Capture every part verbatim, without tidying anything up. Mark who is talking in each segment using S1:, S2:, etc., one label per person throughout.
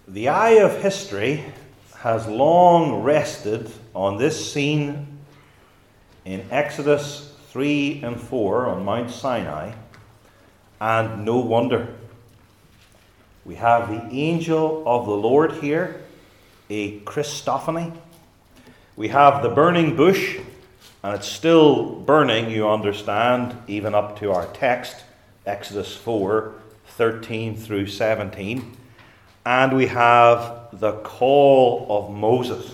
S1: The eye of history has long rested on this scene in Exodus three and four on Mount Sinai, and no wonder. We have the angel of the Lord here, a Christophany. We have the burning bush, and it's still burning, you understand, even up to our text, Exodus four, thirteen through seventeen. And we have the call of Moses.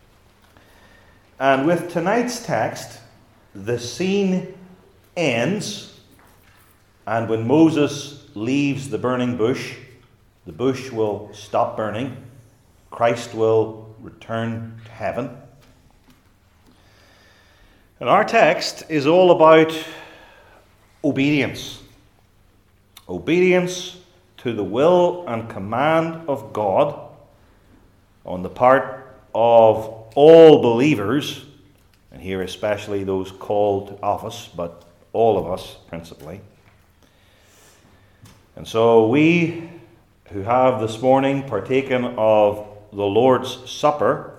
S1: And with tonight's text, the scene ends, and when Moses leaves the burning bush, the bush will stop burning. Christ will return to heaven. And our text is all about obedience. Obedience to the will and command of God on the part of all believers, and here especially those called to office, but all of us principally. And so we who have this morning partaken of the Lord's Supper,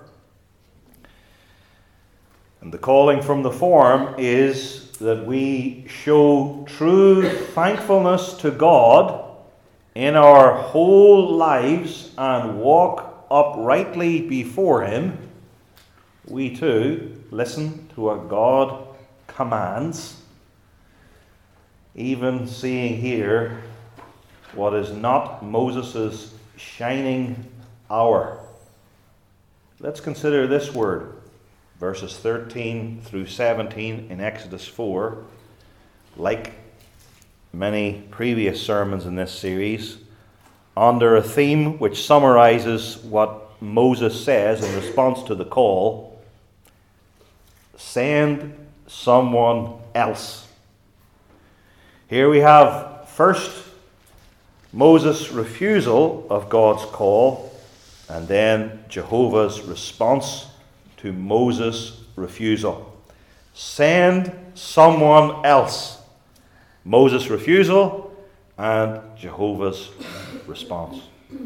S1: and the calling from the form is that we show true thankfulness to God in our whole lives and walk uprightly before Him. We too listen to what God commands, even seeing here what is not Moses' shining hour. Let's consider this word, verses thirteen through seventeen in Exodus four. Like many previous sermons in this series, under a theme which summarizes what Moses says in response to the call: send someone else. Here we have first Moses' refusal of God's call, and then Jehovah's response to Moses' refusal. Send someone else. Moses' refusal and Jehovah's response.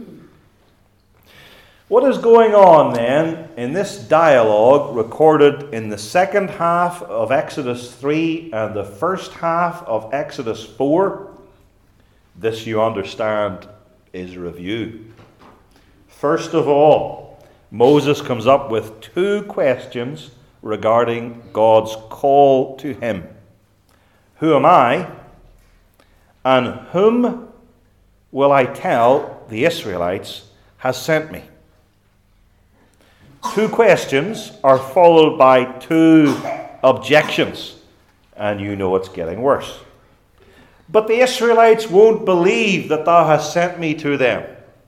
S1: What is going on then in this dialogue recorded in the second half of Exodus three and the first half of Exodus four? This, you understand, is review. First of all, Moses comes up with two questions regarding God's call to him. Who am I? And whom will I tell the Israelites has sent me? Two questions are followed by two objections, and you know it's getting worse. But the Israelites won't believe that thou hast sent me to them.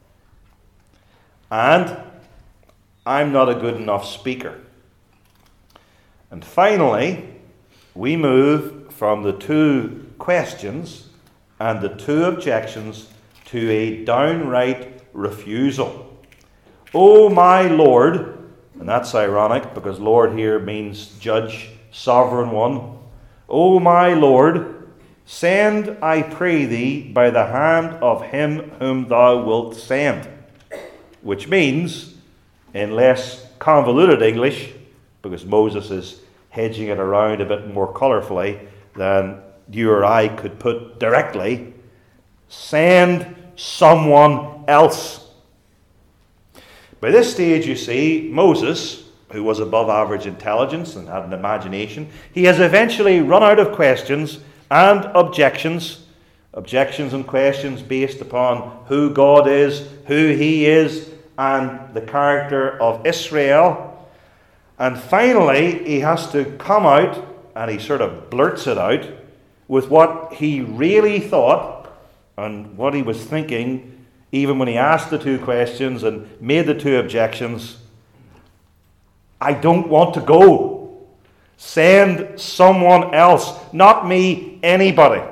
S1: And I'm not a good enough speaker. And finally, we move from the two questions and the two objections to a downright refusal. Oh my Lord, and that's ironic because Lord here means judge, sovereign one. Oh my Lord, send, I pray thee, by the hand of him whom thou wilt send. Which means, in less convoluted English, because Moses is hedging it around a bit more colourfully than you or I could put directly, send someone else. By this stage, you see, Moses, who was above average intelligence and had an imagination, he has eventually run out of questions and objections, objections and questions based upon who God is, who He is, and the character of Israel. And finally, he has to come out, and he sort of blurts it out, with what he really thought and what he was thinking, even when he asked the two questions and made the two objections. I don't want to go. Send someone else, not me, anybody.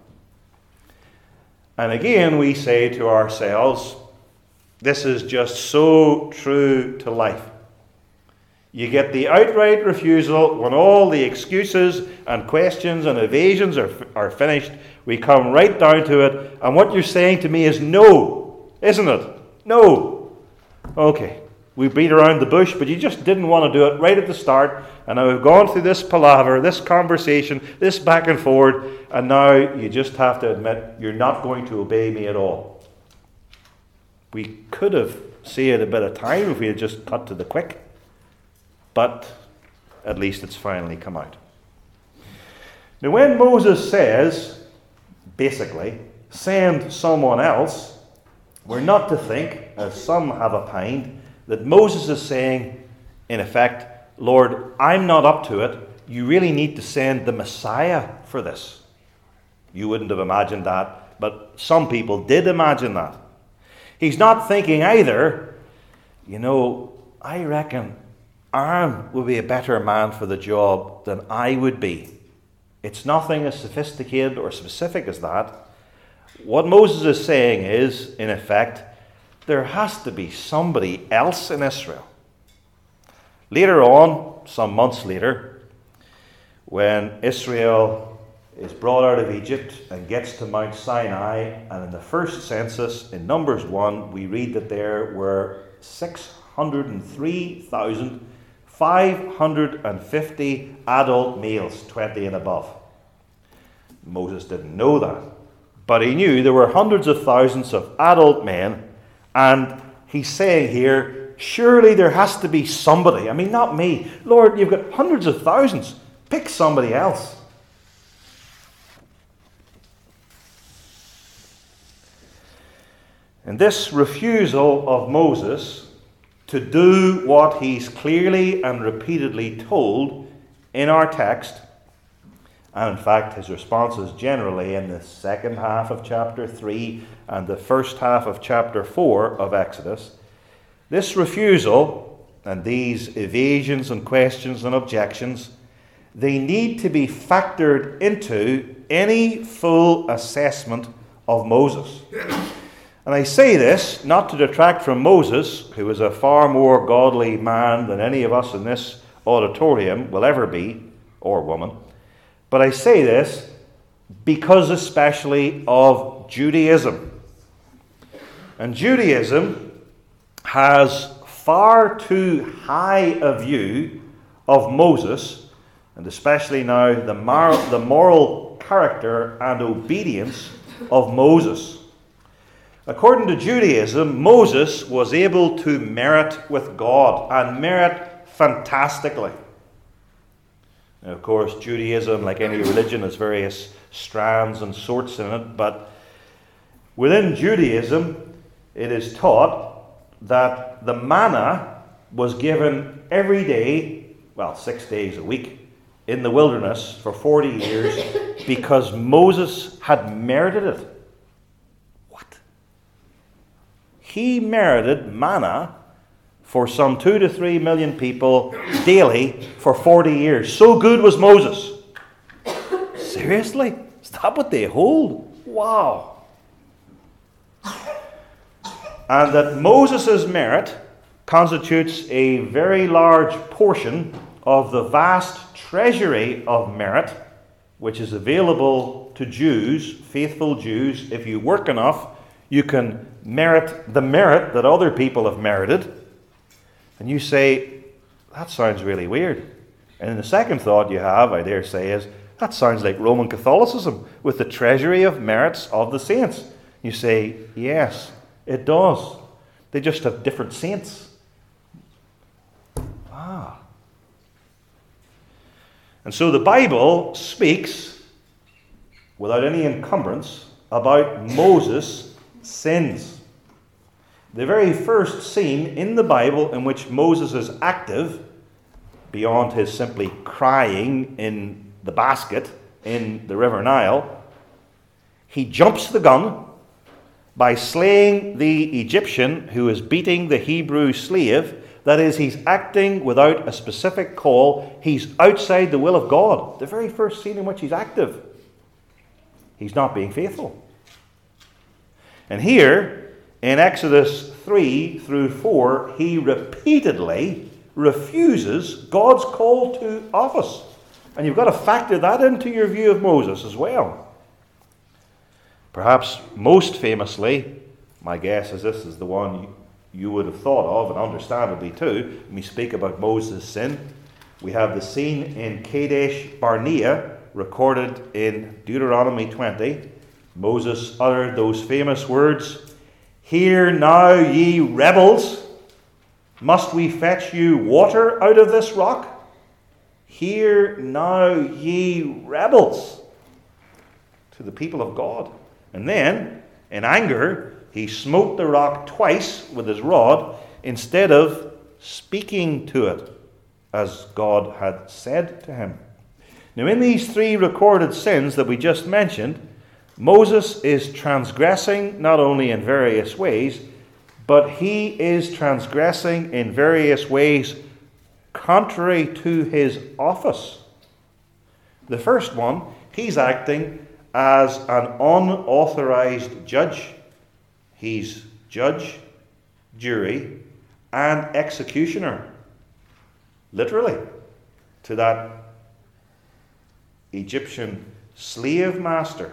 S1: And again, we say to ourselves, this is just so true to life. You get the outright refusal when all the excuses and questions and evasions are, are finished. We come right down to it, and what you're saying to me is no, isn't it? No. Okay, we beat around the bush, but you just didn't want to do it right at the start. And now we've gone through this palaver, this conversation, this back and forward, and now you just have to admit you're not going to obey me at all. We could have saved a bit of time if we had just cut to the quick, but at least it's finally come out. Now, when Moses says, basically, send someone else, we're not to think, as some have opined, that Moses is saying, in effect, Lord, I'm not up to it. You really need to send the Messiah for this. You wouldn't have imagined that, but some people did imagine that. He's not thinking either, you know, I reckon Aaron would be a better man for the job than I would be. It's nothing as sophisticated or specific as that. What Moses is saying is, in effect, there has to be somebody else in Israel. Later on, some months later, when Israel is brought out of Egypt and gets to Mount Sinai, and in the first census, in Numbers one, we read that there were six hundred three thousand five hundred fifty adult males, twenty and above. Moses didn't know that, but he knew there were hundreds of thousands of adult men, and he's saying here, surely there has to be somebody. I mean, not me. Lord, you've got hundreds of thousands. Pick somebody else. And this refusal of Moses to do what he's clearly and repeatedly told in our text, and in fact his responses generally in the second half of chapter three and the first half of chapter four of Exodus, this refusal and these evasions and questions and objections, they need to be factored into any full assessment of Moses. And I say this not to detract from Moses, who is a far more godly man than any of us in this auditorium will ever be, or woman, but I say this because especially of Judaism. And Judaism has far too high a view of Moses, and especially now the, mar- the moral character and obedience of Moses. According to Judaism, Moses was able to merit with God, and merit fantastically. Now, of course, Judaism, like any religion, has various strands and sorts in it, but within Judaism, it is taught that the manna was given every day, well, six days a week, in the wilderness for forty years because Moses had merited it. What? He merited manna for some two to three million people daily for forty years. So good was Moses. Seriously? Is that what they hold? Wow. And that Moses' merit constitutes a very large portion of the vast treasury of merit which is available to Jews, faithful Jews. If you work enough, you can merit the merit that other people have merited. And you say, that sounds really weird. And the second thought you have, I dare say, is, that sounds like Roman Catholicism with the treasury of merits of the saints. You say, yes, it does. They just have different saints. Ah. And so the Bible speaks, without any encumbrance, about Moses' sins. The very first scene in the Bible in which Moses is active, beyond his simply crying in the basket in the River Nile, he jumps the gun by slaying the Egyptian who is beating the Hebrew slave. That is, he's acting without a specific call. He's outside the will of God. The very first scene in which he's active. He's not being faithful. And here, in Exodus three through four, he repeatedly refuses God's call to office. And you've got to factor that into your view of Moses as well. Perhaps most famously, my guess is this is the one you would have thought of, and understandably too, when we speak about Moses' sin. We have the scene in Kadesh Barnea, recorded in Deuteronomy twenty. Moses uttered those famous words, "Hear now, ye rebels, must we fetch you water out of this rock? Hear now, ye rebels," to the people of God. And then, in anger, he smote the rock twice with his rod instead of speaking to it, as God had said to him. Now, in these three recorded sins that we just mentioned, Moses is transgressing not only in various ways, but he is transgressing in various ways contrary to his office. The first one, he's acting as an unauthorized judge. He's judge, jury, and executioner. Literally, to that Egyptian slave master.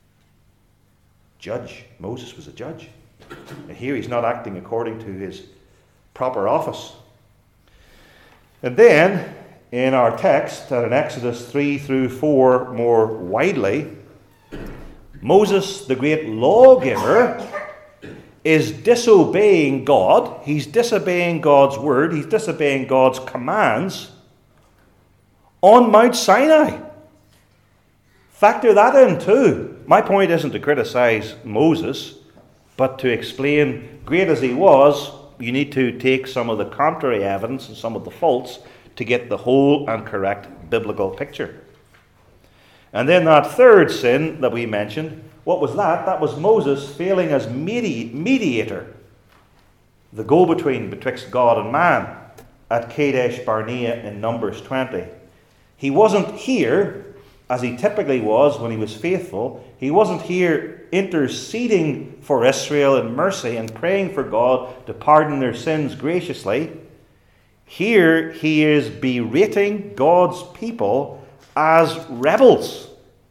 S1: Judge. Moses was a judge. And here he's not acting according to his proper office. And then, in our text, and in Exodus three through four more widely, Moses, the great lawgiver, is disobeying God. He's disobeying God's word. He's disobeying God's commands on Mount Sinai. Factor that in too. My point isn't to criticize Moses, but to explain, great as he was, you need to take some of the contrary evidence and some of the faults to get the whole and correct biblical picture. And then that third sin that we mentioned, what was that? That was Moses failing as medi- mediator, the go-between betwixt God and man at Kadesh Barnea in Numbers twenty. He wasn't here, as he typically was when he was faithful. He wasn't here interceding for Israel in mercy and praying for God to pardon their sins graciously. Here he is berating God's people as rebels.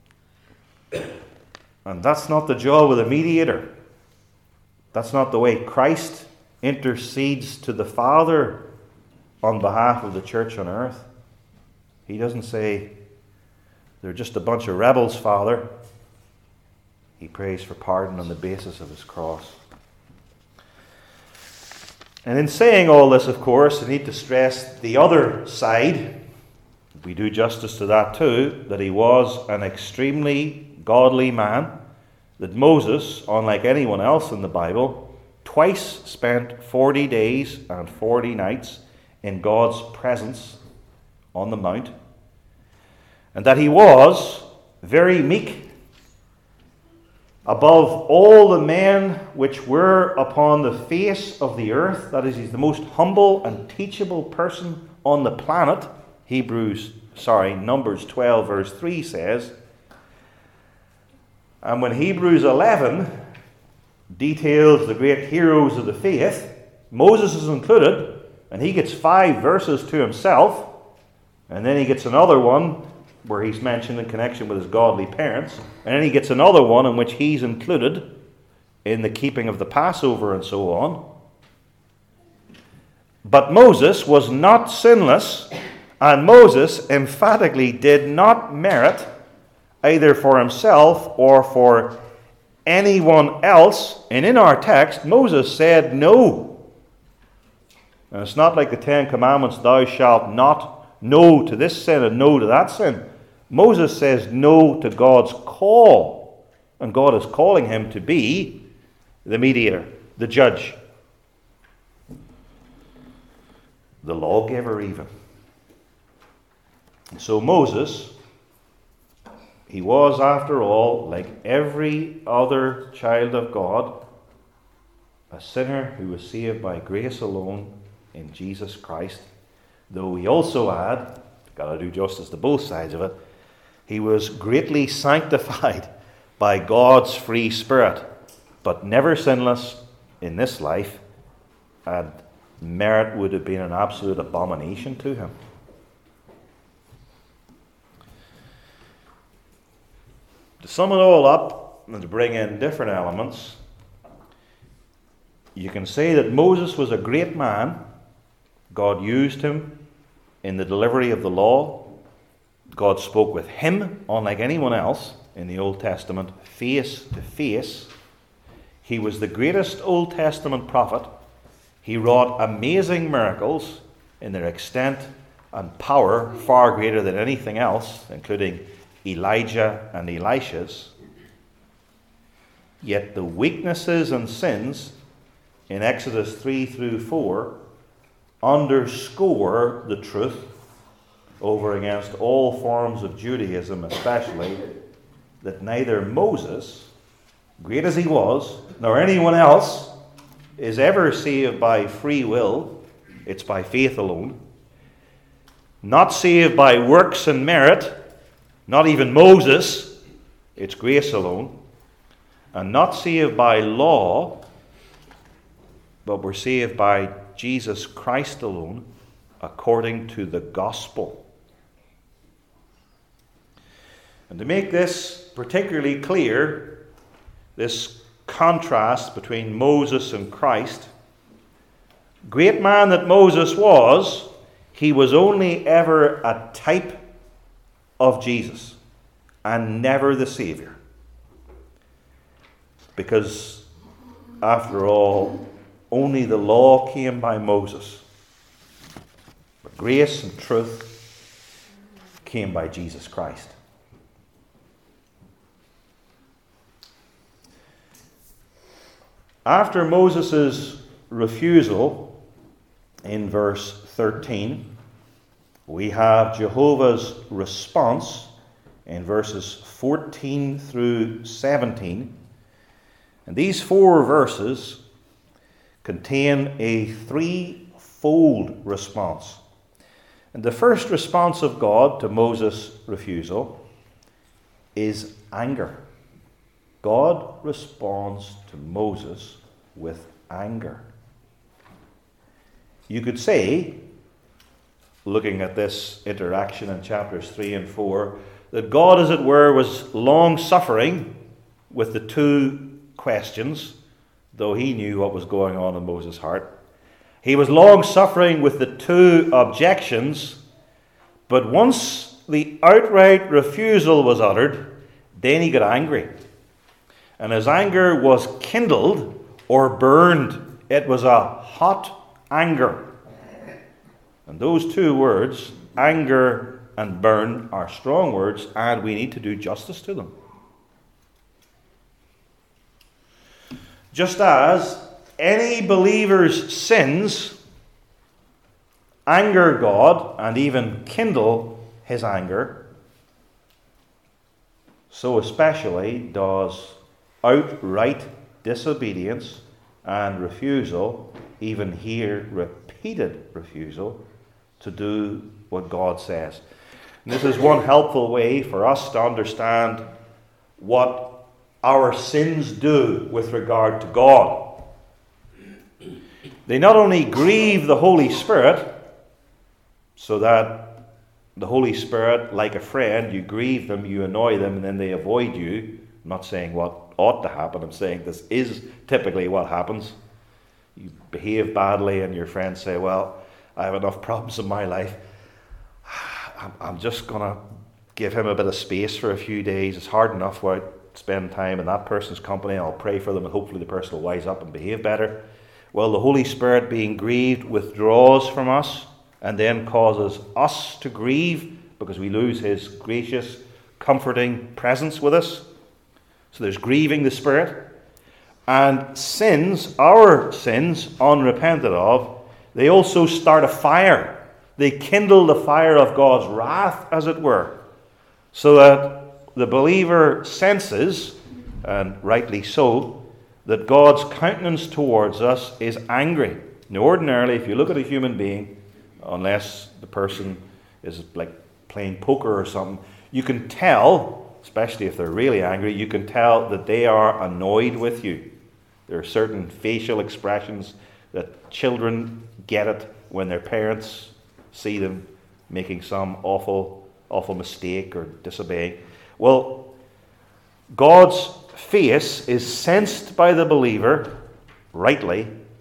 S1: And that's not the job of the mediator. That's not the way Christ intercedes to the Father on behalf of the church on earth. He doesn't say, "They're just a bunch of rebels, Father." He prays for pardon on the basis of his cross. And in saying all this, of course, I need to stress the other side. We do justice to that too, that he was an extremely godly man, that Moses, unlike anyone else in the Bible, twice spent forty days and forty nights in God's presence on the mount, and that he was very meek, above all the men which were upon the face of the earth. That is, he's the most humble and teachable person on the planet. Hebrews, sorry, Numbers twelve verse three says. And when Hebrews eleven details the great heroes of the faith, Moses is included, and he gets five verses to himself, and then he gets another one where he's mentioned in connection with his godly parents, and then he gets another one in which he's included in the keeping of the Passover and so on. But Moses was not sinless, and Moses emphatically did not merit, either for himself or for anyone else. And in our text, Moses said no. And it's not like the Ten Commandments, "Thou shalt not," no to this sin and no to that sin. Moses says no to God's call. And God is calling him to be the mediator, the judge, the lawgiver even. And so Moses, he was, after all, like every other child of God, a sinner who was saved by grace alone in Jesus Christ. Though we also add, got to do justice to both sides of it, he was greatly sanctified by God's free Spirit, but never sinless in this life, and merit would have been an absolute abomination to him. To sum it all up, and to bring in different elements, you can say that Moses was a great man. God used him in the delivery of the law. God spoke with him, unlike anyone else in the Old Testament, face to face. He was the greatest Old Testament prophet. He wrought amazing miracles in their extent and power, far greater than anything else, including Elijah and Elisha's. Yet the weaknesses and sins in Exodus three through four underscore the truth over against all forms of Judaism, especially, that neither Moses, great as he was, nor anyone else is ever saved by free will. It's by faith alone. Not saved by works and merit, not even Moses. It's grace alone. And not saved by law, but we're saved by Jesus Christ alone, according to the gospel. And to make this particularly clear, this contrast between Moses and Christ, great man that Moses was, he was only ever a type of Jesus and never the Savior. Because, after all, only the law came by Moses. But grace and truth came by Jesus Christ. After Moses' refusal, in verse thirteen, we have Jehovah's response in verses fourteen through seventeen. And these four verses contain a threefold response. And the first response of God to Moses' refusal is anger. God responds to Moses with anger. You could say, looking at this interaction in chapters three and four, that God, as it were, was long-suffering with the two questions, though he knew what was going on in Moses' heart. He was long-suffering with the two objections, but once the outright refusal was uttered, then he got angry. And his anger was kindled or burned. It was a hot anger. And those two words, anger and burn, are strong words, and we need to do justice to them. Just as any believer's sins anger God and even kindle his anger, so especially does outright disobedience and refusal, even here repeated refusal, to do what God says. And this is one helpful way for us to understand what our sins do with regard to God. They not only grieve the Holy Spirit, so that the Holy Spirit, like a friend, you grieve them, you annoy them, and then they avoid you. I'm not saying what ought to happen, I'm saying this is typically what happens. You behave badly and your friends say, well, I have enough problems in my life. I'm just going to give him a bit of space for a few days. It's hard enough where I spend time in that person's company. I'll pray for them and hopefully the person will wise up and behave better. Well, the Holy Spirit, being grieved, withdraws from us and then causes us to grieve because we lose his gracious, comforting presence with us. So there's grieving the Spirit. And sins, our sins, unrepented of, they also start a fire. They kindle the fire of God's wrath, as it were, so that the believer senses, and rightly so, that God's countenance towards us is angry. Now, ordinarily, if you look at a human being, unless the person is like playing poker or something, you can tell, especially if they're really angry, you can tell that they are annoyed with you. There are certain facial expressions that children get it when their parents see them making some awful, awful mistake or disobeying. Well, God's face is sensed by the believer, rightly,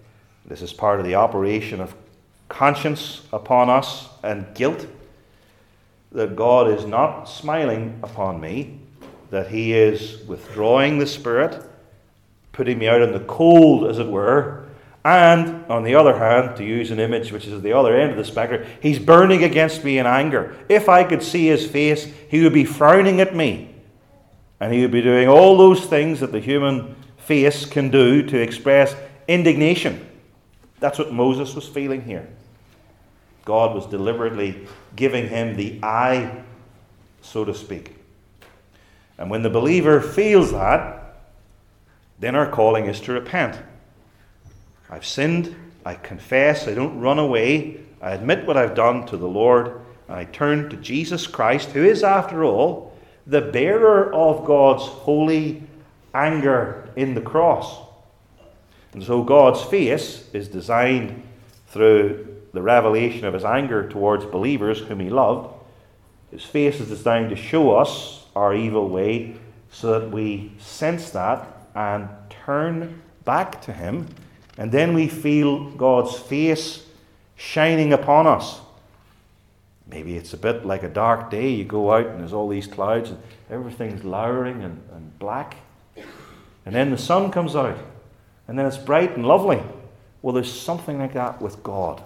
S1: This is part of the operation of conscience upon us and guilt, that God is not smiling upon me, that he is withdrawing the Spirit, putting me out in the cold, as it were, and, on the other hand, to use an image which is at the other end of the spectrum, he's burning against me in anger. If I could see his face, he would be frowning at me, and he would be doing all those things that the human face can do to express indignation. That's what Moses was feeling here. God was deliberately giving him the eye, so to speak. And when the believer feels that, then our calling is to repent. I've sinned, I confess, I don't run away, I admit what I've done to the Lord, and I turn to Jesus Christ, who is, after all, the bearer of God's holy anger in the cross. And so God's face is designed through the revelation of his anger towards believers whom he loved. His face is designed to show us our evil way so that we sense that and turn back to him. And then we feel God's face shining upon us. Maybe it's a bit like a dark day. You go out and there's all these clouds and everything's lowering and, and black. And then the sun comes out. And then it's bright and lovely. Well, there's something like that with God.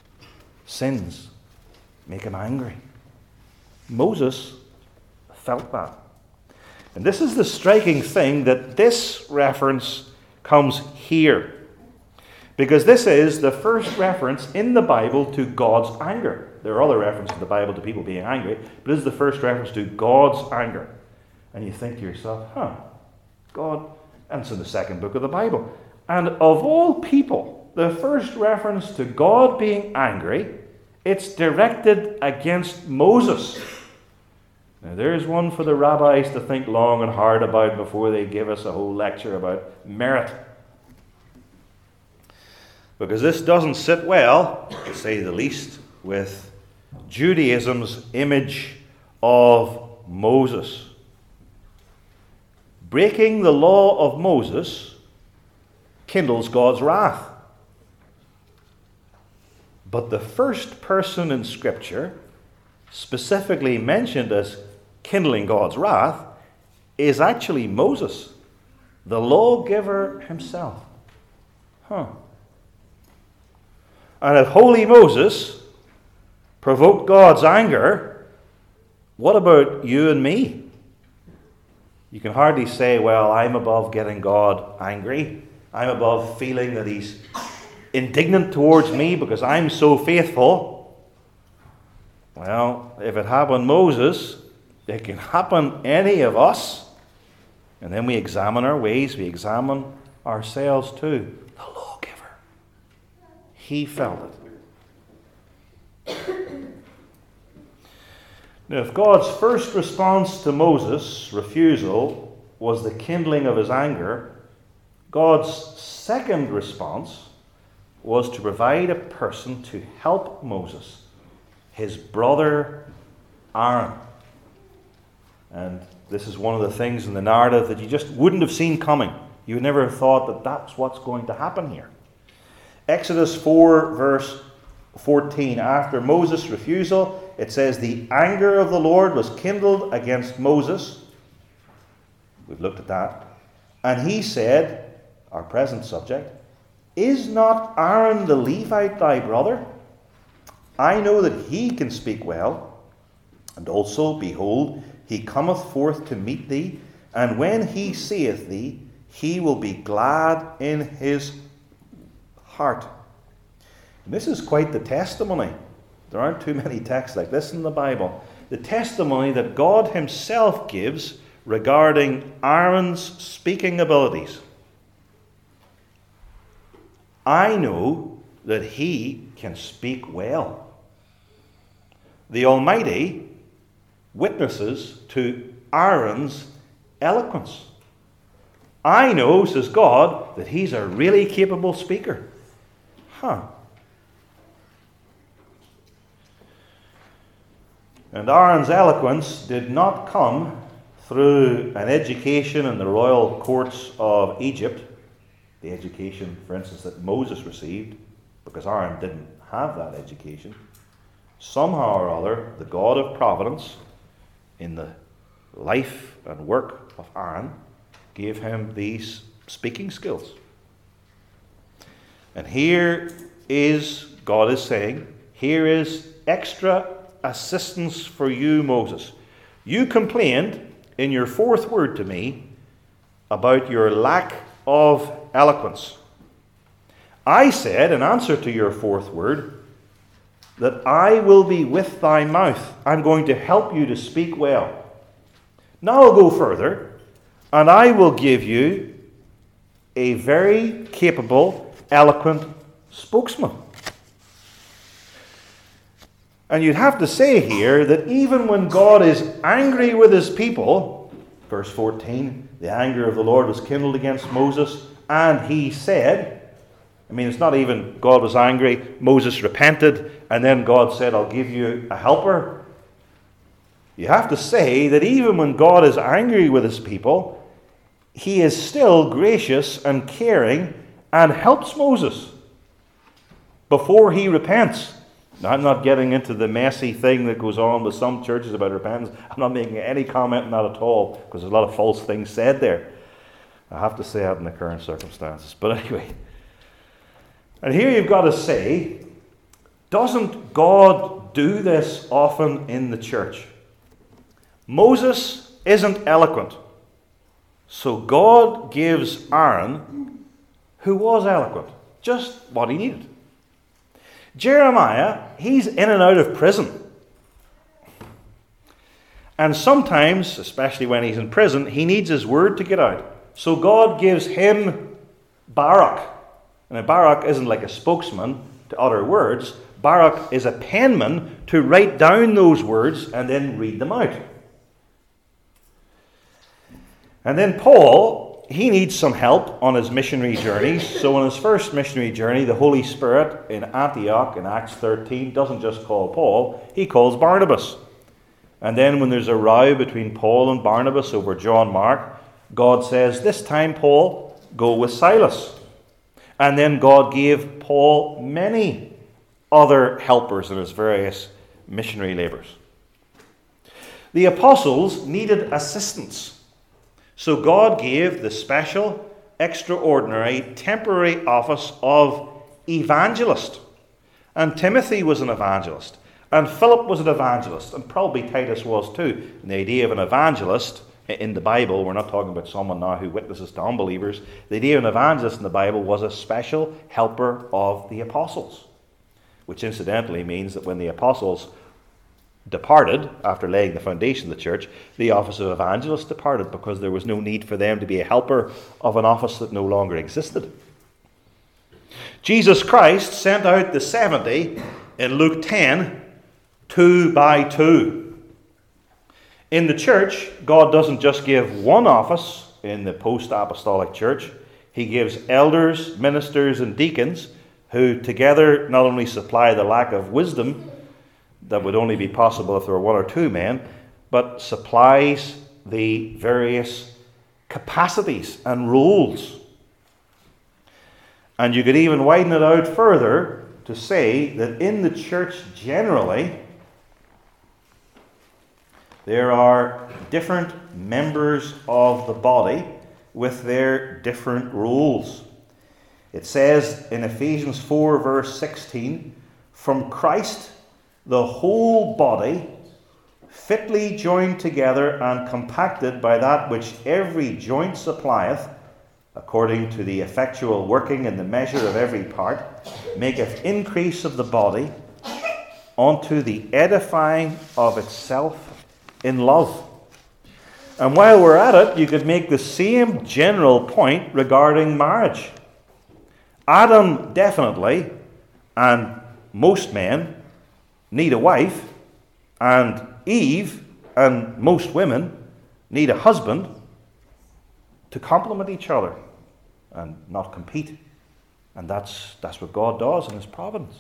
S1: Sins make him angry. Moses felt that. And this is the striking thing, that this reference comes here. Because this is the first reference in the Bible to God's anger. There are other references in the Bible to people being angry, but this is the first reference to God's anger. And you think to yourself, huh, God, and it's in the second book of the Bible. And of all people, the first reference to God being angry, it's directed against Moses. Now, there's one for the rabbis to think long and hard about before they give us a whole lecture about merit. Because this doesn't sit well, to say the least, with Judaism's image of Moses. Breaking the law of Moses kindles God's wrath. But the first person in Scripture specifically mentioned as kindling God's wrath is actually Moses, the lawgiver himself. Huh. And if holy Moses provoked God's anger, what about you and me? You can hardly say, well, I'm above getting God angry. I'm above feeling that he's indignant towards me because I'm so faithful. Well, if it happened Moses, it can happen any of us. And then we examine our ways, we examine ourselves too. The lawgiver. He felt it. Now, if God's first response to Moses' refusal was the kindling of his anger, God's second response was to provide a person to help Moses, his brother Aaron. And this is one of the things in the narrative that you just wouldn't have seen coming. You would never have thought that that's what's going to happen here. Exodus four, verse fourteen. After Moses' refusal, it says, the anger of the Lord was kindled against Moses. We've looked at that. And he said, our present subject, is not Aaron the Levite thy brother? I know that he can speak well. And also, behold, he cometh forth to meet thee, and when he seeth thee, he will be glad in his heart. And this is quite the testimony. There aren't too many texts like this in the Bible. The testimony that God himself gives regarding Aaron's speaking abilities. I know that he can speak well. The Almighty witnesses to Aaron's eloquence. I know, says God, that he's a really capable speaker. Huh. And Aaron's eloquence did not come through an education in the royal courts of Egypt. the education, for instance, that Moses received, because Aaron didn't have that education. Somehow or other, the God of providence, in the life and work of Aaron, gave him these speaking skills. And here is, God is saying, here is extra assistance for you, Moses. You complained in your fourth word to me about your lack of eloquence. I said, in answer to your fourth word, that I will be with thy mouth. I'm going to help you to speak well. Now I'll go further, and I will give you a very capable, eloquent spokesman. And you'd have to say here that even when God is angry with his people, verse fourteen, the anger of the Lord was kindled against Moses, and he said, I mean, it's not even God was angry, Moses repented, and then God said, I'll give you a helper. You have to say that even when God is angry with his people, he is still gracious and caring and helps Moses before he repents. Now, I'm not getting into the messy thing that goes on with some churches about repentance. I'm not making any comment on that at all, because there's a lot of false things said there. I have to say that in the current circumstances. But anyway, and here you've got to say, doesn't God do this often in the church? Moses isn't eloquent. So God gives Aaron, who was eloquent, just what he needed. Jeremiah, he's in and out of prison. And sometimes, especially when he's in prison, he needs his word to get out. So God gives him Baruch. And Baruch isn't like a spokesman to utter words. Baruch is a penman to write down those words and then read them out. And then Paul, he needs some help on his missionary journeys. So on his first missionary journey, the Holy Spirit in Antioch in Acts thirteen doesn't just call Paul, he calls Barnabas. And then when there's a row between Paul and Barnabas over John Mark, God says, this time, Paul, go with Silas. And then God gave Paul many other helpers in his various missionary labors. The apostles needed assistance. So God gave the special, extraordinary, temporary office of evangelist. And Timothy was an evangelist. And Philip was an evangelist. And probably Titus was too. And the idea of an evangelist in the Bible, we're not talking about someone now who witnesses to unbelievers. The idea of an evangelist in the Bible was a special helper of the apostles. Which incidentally means that when the apostles departed, after laying the foundation of the church, the office of evangelist departed, because there was no need for them to be a helper of an office that no longer existed. Jesus Christ sent out the seventy in Luke ten, two by two. In the church, God doesn't just give one office in the post-apostolic church. He gives elders, ministers, and deacons who together not only supply the lack of wisdom that would only be possible if there were one or two men, but supplies the various capacities and roles. And you could even widen it out further to say that in the church generally, there are different members of the body with their different roles. It says in Ephesians four, verse sixteen, from Christ, the whole body, fitly joined together and compacted by that which every joint supplieth, according to the effectual working in the measure of every part, maketh increase of the body unto the edifying of itself in love. And while we're at it, you could make the same general point regarding marriage. Adam definitely, and most men, need a wife, and Eve and most women need a husband to complement each other and not compete. And that's, that's what God does in his providence.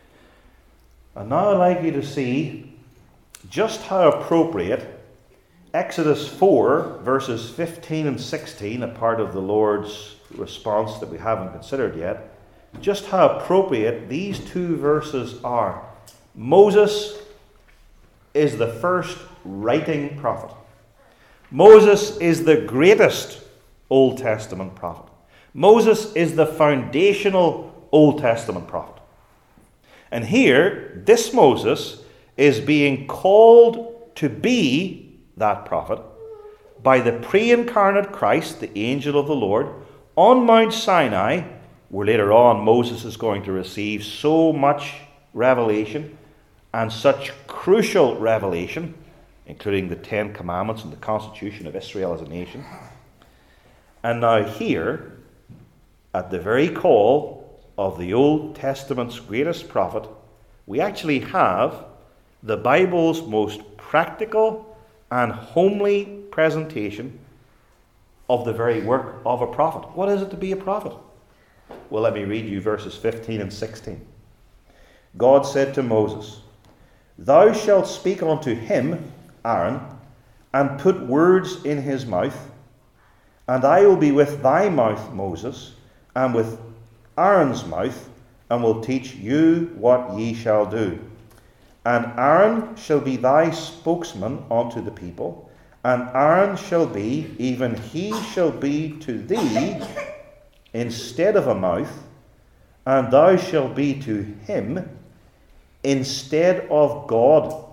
S1: And now I'd like you to see just how appropriate Exodus four, verses fifteen and sixteen, a part of the Lord's response that we haven't considered yet, just how appropriate these two verses are. Moses is the first writing prophet. Moses is the greatest Old Testament prophet. Moses is the foundational Old Testament prophet. And here, this Moses is being called to be that prophet by the pre-incarnate Christ, the angel of the Lord, on Mount Sinai, where later on Moses is going to receive so much revelation and such crucial revelation, including the Ten Commandments and the constitution of Israel as a nation. And now here, at the very call of the Old Testament's greatest prophet, we actually have the Bible's most practical and homely presentation of the very work of a prophet. What is it to be a prophet? Well, let me read you verses fifteen and sixteen. God said to Moses, "Thou shalt speak unto him, Aaron, and put words in his mouth, and I will be with thy mouth, Moses, and with Aaron's mouth, and will teach you what ye shall do. And Aaron shall be thy spokesman unto the people, and Aaron shall be, even he shall be to thee instead of a mouth, and thou shalt be to him instead of God."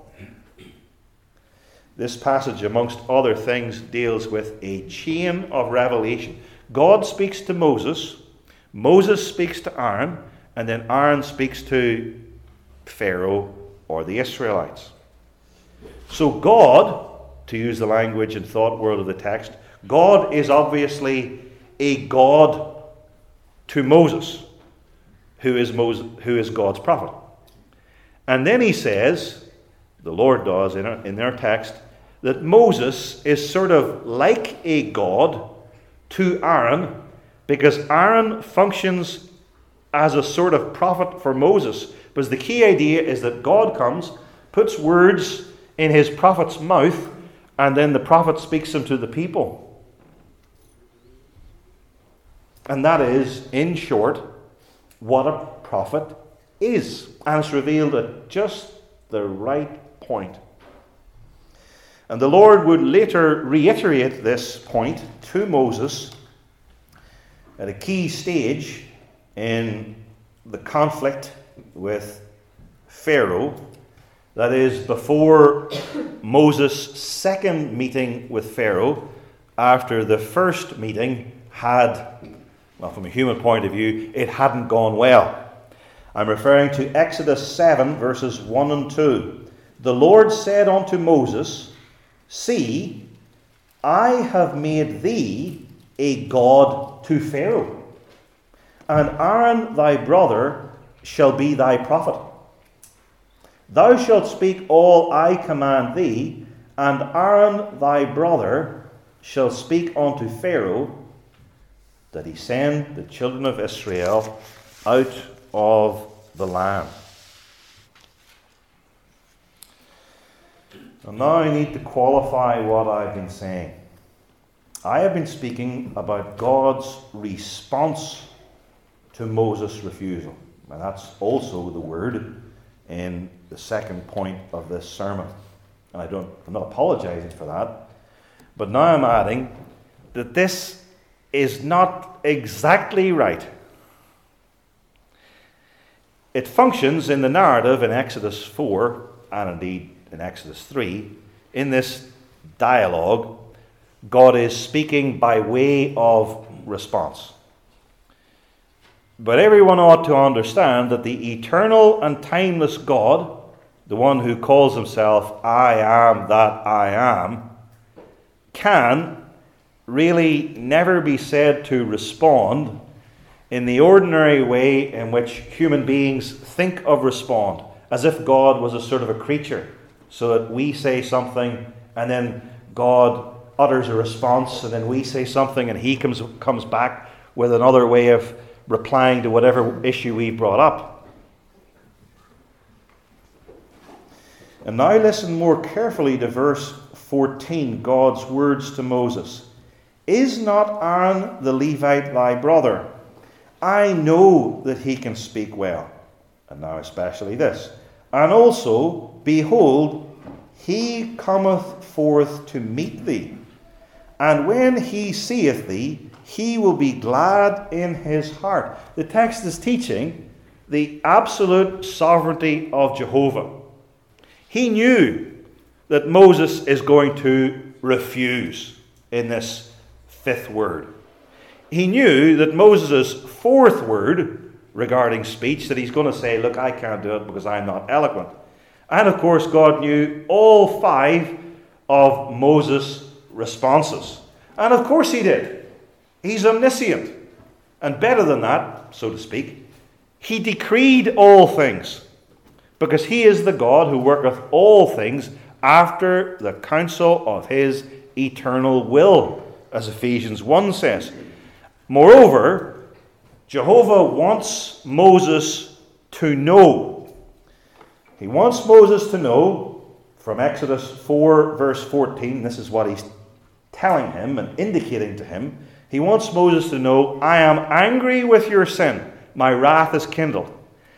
S1: This passage, amongst other things, deals with a chain of revelation. God speaks to Moses, Moses speaks to Aaron, and then Aaron speaks to Pharaoh or the Israelites. So God, to use the language and thought world of the text, God is obviously a God to Moses, who is Moses, who is God's prophet. And then he says, the Lord does in, our, in their text, that Moses is sort of like a God to Aaron, because Aaron functions as a sort of prophet for Moses. Because the key idea is that God comes, puts words in his prophet's mouth, and then the prophet speaks them to the people. And that is, in short, what a prophet is. And it's revealed at just the right point. And the Lord would later reiterate this point to Moses at a key stage in the conflict with Pharaoh. That is, before Moses' second meeting with Pharaoh, after the first meeting had, well, from a human point of view, it hadn't gone well. I'm referring to Exodus seven, verses one and two. "The Lord said unto Moses, See, I have made thee a god to Pharaoh, and Aaron thy brother shall be thy prophet. Thou shalt speak all I command thee, and Aaron thy brother shall speak unto Pharaoh, that he send the children of Israel out of the land." And now I need to qualify what I've been saying. I have been speaking about God's response to Moses' refusal. And that's also the word in the second point of this sermon. And I don't, I'm not apologizing for that. But now I'm adding that this is not exactly right. It functions in the narrative in Exodus four, and indeed in Exodus three. In this dialogue, God is speaking by way of response. But everyone ought to understand that the eternal and timeless God, the one who calls himself I am that I am, can really never be said to respond in the ordinary way in which human beings think of respond, as if God was a sort of a creature, so that we say something and then God utters a response, and then we say something and he comes comes back with another way of replying to whatever issue we brought up. And now listen more carefully to verse fourteen, God's words to Moses. Is not Aaron the Levite thy brother? I know that he can speak well. And now especially this. And also, behold, he cometh forth to meet thee. And when he seeth thee, he will be glad in his heart. The text is teaching the absolute sovereignty of Jehovah. He knew that Moses is going to refuse in this fifth word. He knew that Moses' fourth word regarding speech, that he's going to say, look, I can't do it because I'm not eloquent. And of course, God knew all five of Moses' responses. And of course he did. He's omniscient. And better than that, so to speak, he decreed all things, because he is the God who worketh all things after the counsel of his eternal will, as Ephesians one says. Moreover, Jehovah wants Moses to know. He wants Moses to know, from Exodus four, verse fourteen, this is what he's telling him and indicating to him. He wants Moses to know, I am angry with your sin. My wrath is kindled.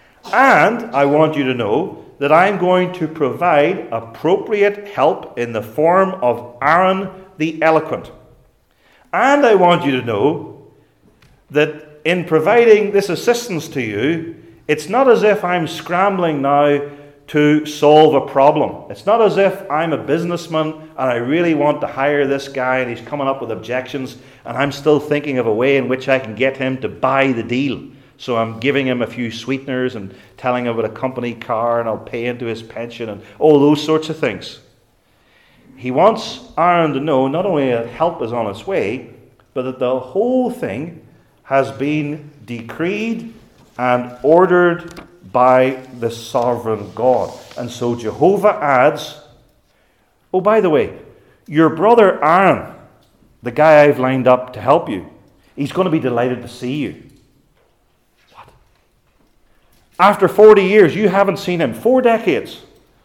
S1: And I want you to know that I'm going to provide appropriate help in the form of Aaron the eloquent. And I want you to know that in providing this assistance to you, it's not as if I'm scrambling now to solve a problem. It's not as if I'm a businessman and I really want to hire this guy and he's coming up with objections and I'm still thinking of a way in which I can get him to buy the deal. So I'm giving him a few sweeteners and telling him about a company car and I'll pay into his pension and all those sorts of things. He wants Aaron to know not only that help is on its way, but that the whole thing has been decreed and ordered by the sovereign God. And so Jehovah adds, oh, by the way, your brother Aaron, the guy I've lined up to help you, he's going to be delighted to see you. What? After forty years, you haven't seen him. Four decades.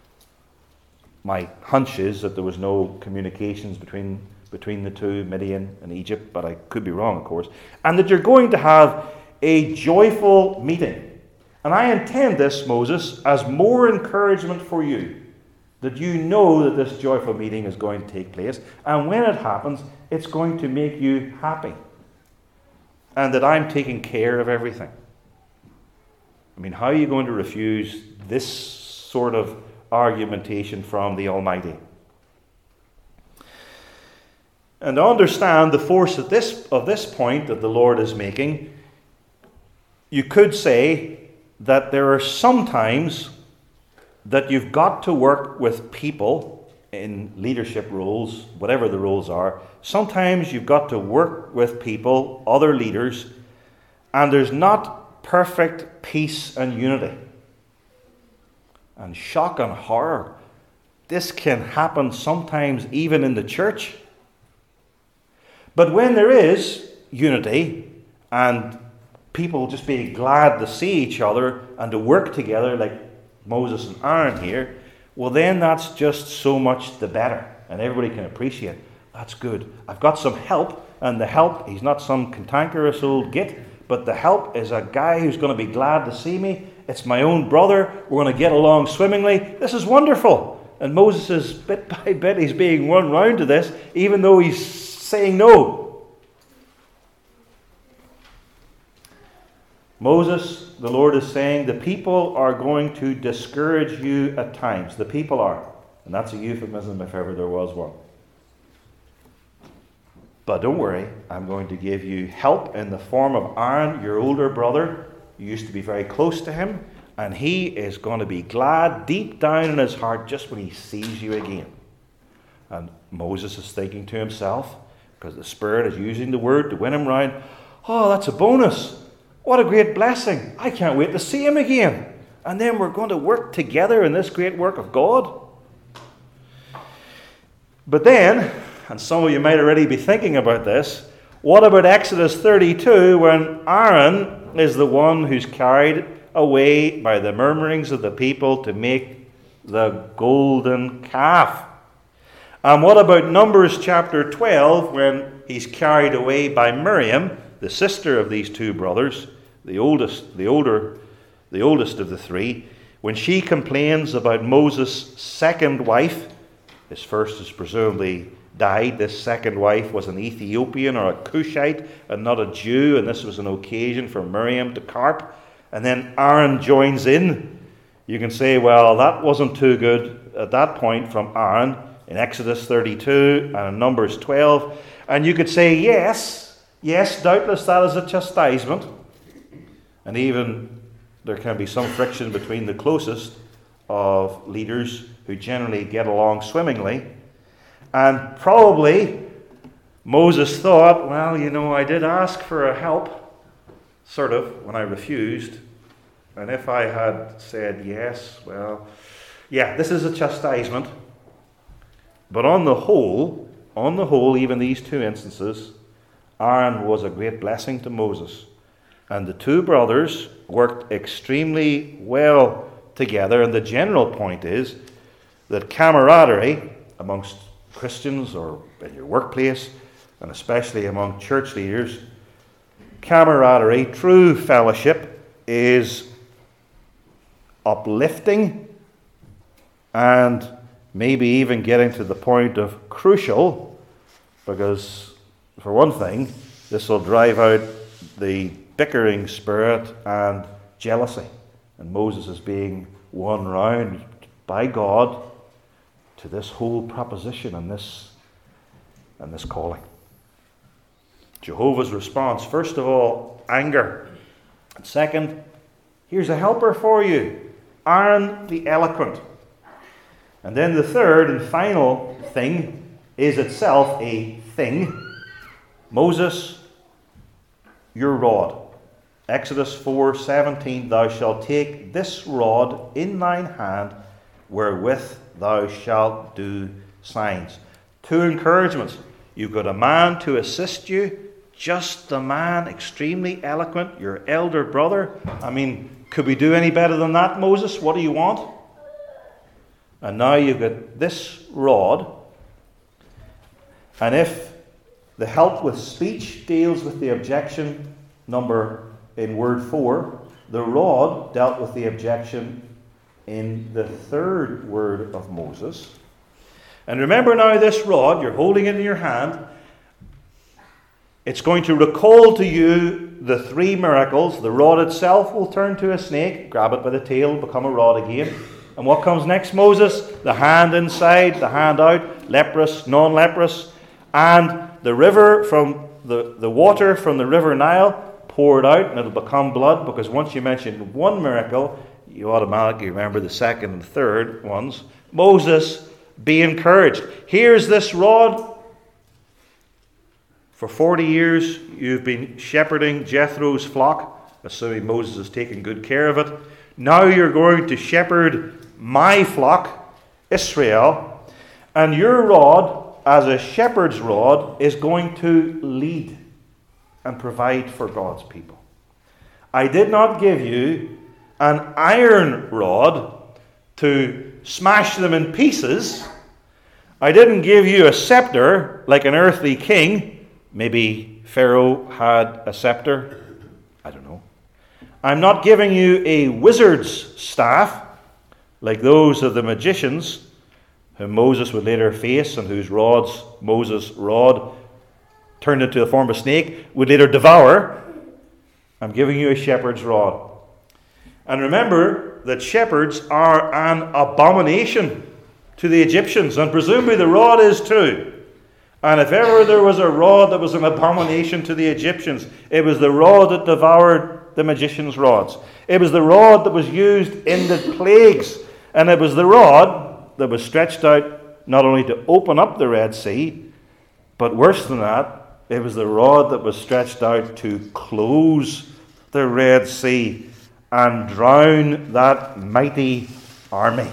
S1: My hunch is that there was no communications between, between the two, Midian and Egypt, but I could be wrong, of course. And that you're going to have a joyful meeting. And I intend this, Moses, as more encouragement for you, that you know that this joyful meeting is going to take place, and when it happens, it's going to make you happy, and that I'm taking care of everything. I mean, how are you going to refuse this sort of argumentation from the Almighty? And to understand the force of this, of this point that the Lord is making, you could say that there are some times that you've got to work with people in leadership roles, whatever the roles are. Sometimes you've got to work with people, other leaders, and there's not perfect peace and unity. And shock and horror, this can happen sometimes even in the church. But when there is unity and people just being glad to see each other and to work together like Moses and Aaron here, well then that's just so much the better. And everybody can appreciate, that's good. I've got some help, and the help, he's not some cantankerous old git, but the help is a guy who's going to be glad to see me. It's my own brother. We're going to get along swimmingly. This is wonderful. And Moses is, bit by bit, he's being run round to this, even though he's saying no. Moses, the Lord is saying, the people are going to discourage you at times. The people are. And that's a euphemism if ever there was one. But don't worry, I'm going to give you help in the form of Aaron, your older brother. You used to be very close to him. And he is going to be glad deep down in his heart just when he sees you again. And Moses is thinking to himself, because the Spirit is using the word to win him round, oh, that's a bonus. What a great blessing. I can't wait to see him again. And then we're going to work together in this great work of God. But then, and some of you might already be thinking about this, what about Exodus thirty-two, when Aaron is the one who's carried away by the murmurings of the people to make the golden calf? And what about Numbers chapter twelve, when he's carried away by Miriam, the sister of these two brothers, the oldest, the older, the oldest of the three, when she complains about Moses' second wife? His first is presumably died. This second wife was an Ethiopian or a Cushite and not a Jew, and this was an occasion for Miriam to carp. And then Aaron joins in. You can say, well, that wasn't too good at that point from Aaron in Exodus thirty-two and in Numbers twelve. And you could say, yes, yes, doubtless that is a chastisement. And even there can be some friction between the closest of leaders who generally get along swimmingly. And probably Moses thought, well, you know, I did ask for a help, sort of, when I refused. And if I had said yes, well, yeah, this is a chastisement. But on the whole, on the whole, even these two instances, Aaron was a great blessing to Moses. And the two brothers worked extremely well together. And the general point is that camaraderie amongst Christians or in your workplace, and especially among church leaders, camaraderie, true fellowship, is uplifting and maybe even getting to the point of crucial, because for one thing, this will drive out the bickering spirit and jealousy. And Moses is being won round by God to this whole proposition and this and this calling. Jehovah's response, first of all, anger. And second, here's a helper for you, Aaron the eloquent. And then the third and final thing is itself a thing. Moses, your rod. Exodus four seventeen, thou shalt take this rod in thine hand, wherewith thou shalt do signs. Two encouragements. You've got a man to assist you, just the man, extremely eloquent, your elder brother. I mean, could we do any better than that, Moses? What do you want? And now you've got this rod. And if the help with speech deals with the objection number in word four, the rod dealt with the objection in the third word of Moses. And remember now, this rod, you're holding it in your hand. It's going to recall to you the three miracles. The rod itself will turn to a snake, grab it by the tail, become a rod again. And what comes next, Moses? The hand inside, the hand out, leprous, non-leprous. And the river from the, the water from the river Nile poured out, and it'll become blood, because once you mention one miracle, you automatically remember the second and third ones. Moses, be encouraged. Here's this rod. For forty years, you've been shepherding Jethro's flock, assuming Moses is taking good care of it. Now you're going to shepherd my flock, Israel, and your rod, as a shepherd's rod, is going to lead and provide for God's people. I did not give you an iron rod to smash them in pieces. I didn't give you a scepter like an earthly king. Maybe Pharaoh had a scepter. I don't know. I'm not giving you a wizard's staff like those of the magicians whom Moses would later face, and whose rods, Moses' rod, turned into the form of a snake, would later devour. I'm giving you a shepherd's rod. And remember that shepherds are an abomination to the Egyptians, and presumably the rod is too. And if ever there was a rod that was an abomination to the Egyptians, it was the rod that devoured the magicians' rods. It was the rod that was used in the plagues. And it was the rod that was stretched out not only to open up the Red Sea, but worse than that, it was the rod that was stretched out to close the Red Sea and drown that mighty army.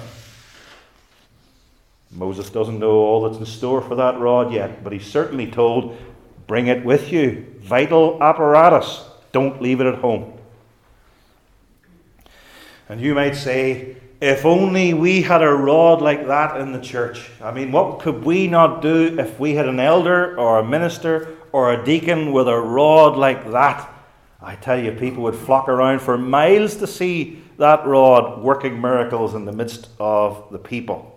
S1: Moses doesn't know all that's in store for that rod yet, but he's certainly told, bring it with you. Vital apparatus. Don't leave it at home. And you might say, If only we had a rod like that in the church. I mean, what could we not do if we had an elder or a minister or a deacon with a rod like that? I tell you, people would flock around for miles to see that rod working miracles in the midst of the people.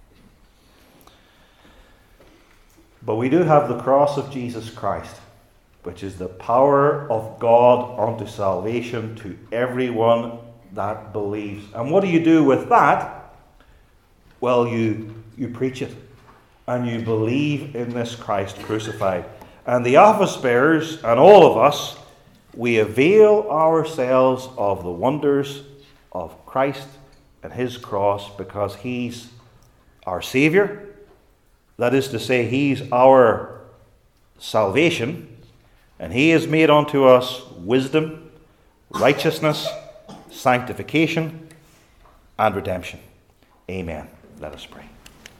S1: But we do have the cross of Jesus Christ, which is the power of God unto salvation to everyone that believes. And what do you do with that? Well, you you preach it, and you believe in this Christ crucified. And the office bearers and all of us, we avail ourselves of the wonders of Christ and his cross, because he's our Saviour. That is to say, he's our salvation, and he has made unto us wisdom, righteousness, sanctification, and redemption. Amen. Let us pray.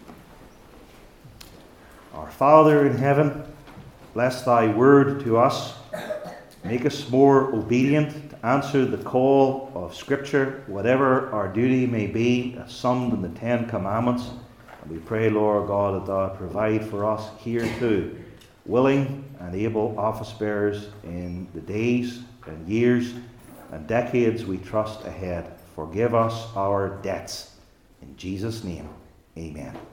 S1: Our Father in heaven, bless thy word to us. Make us more obedient to answer the call of Scripture, whatever our duty may be, as summed in the Ten Commandments. And we pray, Lord God, that thou provide for us here too willing and able office bearers in the days and years and decades we trust ahead. Forgive us our debts. In Jesus' name, amen.